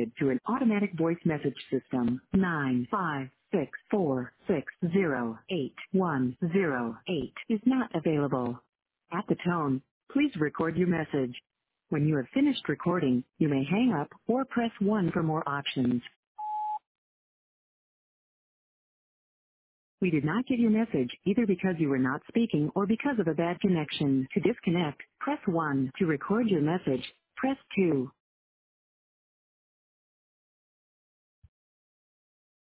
connected to an automatic voice message system. 95646088108 is not available. At the tone, please record your message. When you have finished recording, you may hang up or press 1 for more options. We did not get your message either because you were not speaking or because of a bad connection. To disconnect, press 1. To record your message, press 2.